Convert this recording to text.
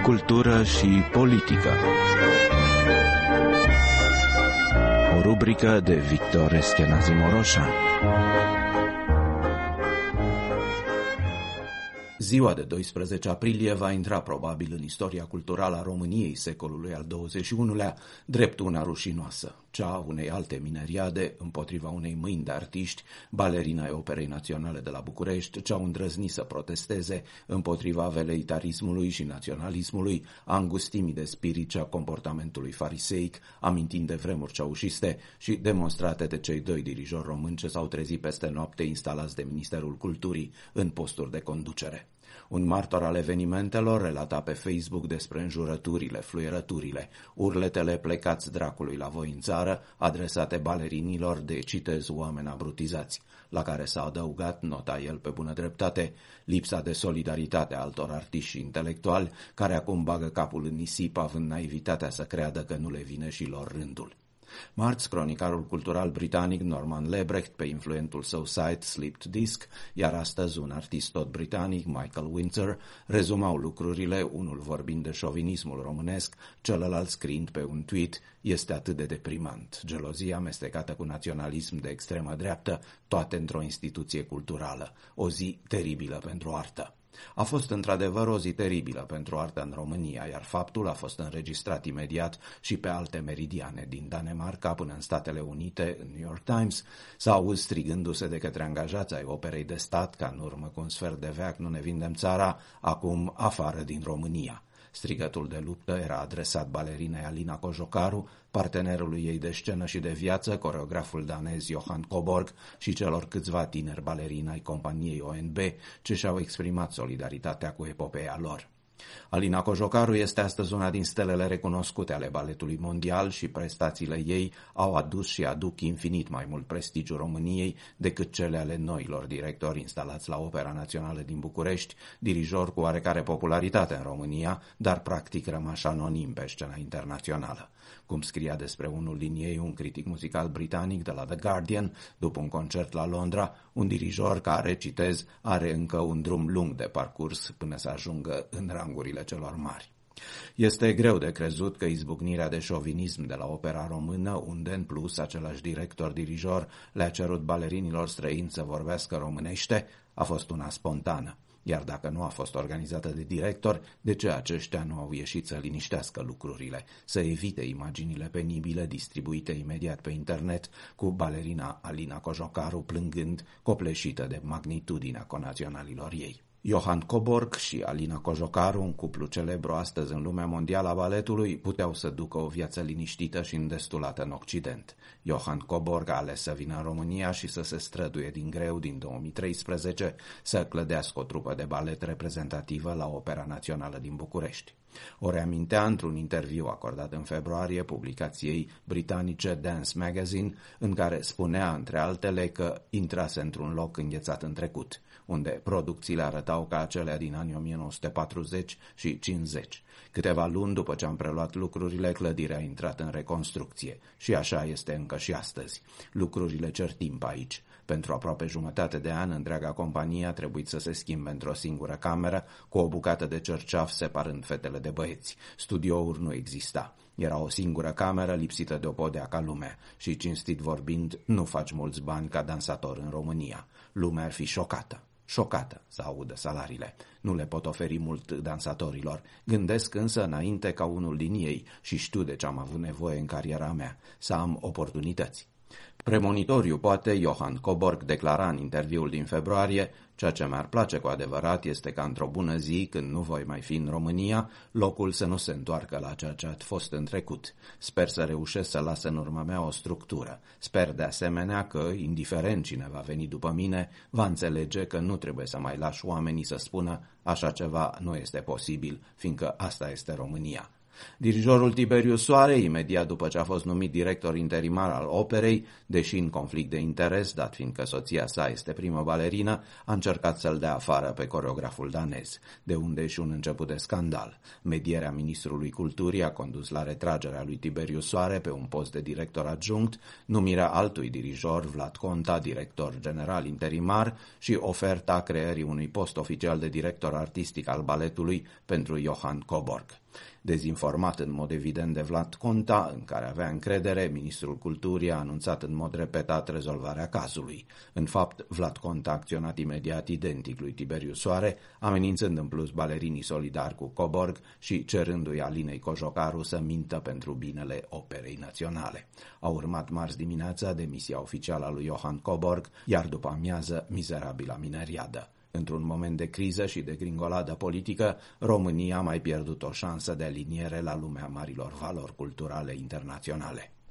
Cultură și politică. O rubrică de Victor Eschenazi Moroșan. Ziua de 12 aprilie va intra probabil în istoria culturală a României secolului al XXI-lea drept una rușinoasă, cea a unei alte mineriade împotriva unei mâini de artiști, balerina ai Operei Naționale de la București, ce au îndrăznit să protesteze împotriva veleitarismului și naționalismului, a îngustimii de spirit și a comportamentului fariseic, amintind de vremuri ceaușiste și demonstrate de cei doi dirijori români ce s-au trezit peste noapte instalați de Ministerul Culturii în posturi de conducere. Un martor al evenimentelor relata pe Facebook despre înjurăturile, fluierăturile, urletele plecați dracului la voi în țară, adresate balerinilor de, citez, oameni abrutizați, la care s-a adăugat, nota el pe bună dreptate, lipsa de solidaritate a altor artiști și intelectuali, care acum bagă capul în nisip, având naivitatea să creadă că nu le vine și lor rândul. Marți, cronicarul cultural britanic Norman Lebrecht, pe influentul său site Slipped Disc, iar astăzi un artist tot britanic, Michael Windsor, rezumau lucrurile, unul vorbind de șovinismul românesc, celălalt scriind pe un tweet: "Este atât de deprimant, gelozia amestecată cu naționalism de extremă dreaptă, toate într-o instituție culturală, o zi teribilă pentru artă." A fost într-adevăr o zi teribilă pentru artă în România, iar faptul a fost înregistrat imediat și pe alte meridiane, din Danemarca până în Statele Unite, în New York Times, s-a auzit strigându-se de către angajații ai Operei de Stat, ca în urmă cu un sfert de veac nu ne vindem țara, acum afară din România. Strigătul de luptă era adresat balerinei Alina Cojocaru, partenerului ei de scenă și de viață, coreograful danez Johan Coborg, și celor câțiva tineri balerini ai companiei ONB, ce și-au exprimat solidaritatea cu epopeea lor. Alina Cojocaru este astăzi una din stelele recunoscute ale baletului mondial și prestațiile ei au adus și aduc infinit mai mult prestigiu României decât cele ale noilor directori instalați la Opera Națională din București, dirijori cu oarecare popularitate în România, dar practic rămași anonim pe scena internațională. Cum scria despre unul din ei un critic muzical britanic de la The Guardian, după un concert la Londra, un dirijor care, citez, are încă un drum lung de parcurs până să ajungă în rangurile celor mari. Este greu de crezut că izbucnirea de șovinism de la opera română, unde în plus același director-dirijor le-a cerut balerinilor străini să vorbească românește, a fost una spontană. Iar dacă nu a fost organizată de director, de ce aceștia nu au ieșit să liniștească lucrurile, să evite imaginile penibile distribuite imediat pe internet cu balerina Alina Cojocaru plângând, copleșită de magnitudinea conaționalilor ei? Johan Coborg și Alina Cojocaru, un cuplu celebru astăzi în lumea mondială a baletului, puteau să ducă o viață liniștită și îndestulată în Occident. Johan Coborg a ales să vină în România și să se străduie din greu din 2013 să clădească o trupă de balet reprezentativă la Opera Națională din București. O reamintea într-un interviu acordat în februarie publicației britanice Dance Magazine, în care spunea, între altele, că intrase într-un loc înghețat în trecut, unde producțiile arătau ca acelea din anii 1940 și 50. Câteva luni după ce am preluat lucrurile, clădirea a intrat în reconstrucție și așa este încă și astăzi. Lucrurile cer timp aici. Pentru aproape jumătate de an, întreaga companie a trebuit să se schimbe într-o singură cameră, cu o bucată de cerceaf separând fetele de băieți. Studiouri nu exista. Era o singură cameră lipsită de o podea ca lumea și, cinstit vorbind, nu faci mulți bani ca dansator în România. Lumea ar fi șocată să audă salariile. Nu le pot oferi mult dansatorilor. Gândesc însă înainte ca unul din ei și știu de ce am avut nevoie în cariera mea, să am oportunități. Premonitoriu, poate, Johan Coborg declara în interviul din februarie: "Ceea ce mi-ar place cu adevărat este ca într-o bună zi, când nu voi mai fi în România, locul să nu se întoarcă la ceea ce a fost în trecut. Sper să reușesc să las în urma mea o structură. Sper de asemenea că, indiferent cine va veni după mine, va înțelege că nu trebuie să mai lași oamenii să spună așa ceva nu este posibil, fiindcă asta este România." Dirijorul Tiberiu Soare, imediat după ce a fost numit director interimar al operei, deși în conflict de interes, dat fiindcă soția sa este primă balerină, a încercat să-l dea afară pe coreograful danez, de unde și un început de scandal. Medierea ministrului culturii a condus la retragerea lui Tiberiu Soare pe un post de director adjunct, numirea altui dirijor, Vlad Conta, director general interimar, și oferta creării unui post oficial de director artistic al baletului pentru Johann Coburg. Dezinformat în mod evident de Vlad Conta, în care avea încredere, ministrul culturii a anunțat în mod repetat rezolvarea cazului. În fapt, Vlad Conta a acționat imediat identic lui Tiberiu Soare, amenințând în plus balerinii solidari cu Coburg și cerându-i Alinei Cojocaru să mintă pentru binele operei naționale. A urmat marți dimineața demisia oficială a lui Johann Coburg, iar după amiază mizerabila mineriadă. Într-un moment de criză și de gringoladă politică, România a mai pierdut o șansă de aliniere la lumea marilor valori culturale internaționale.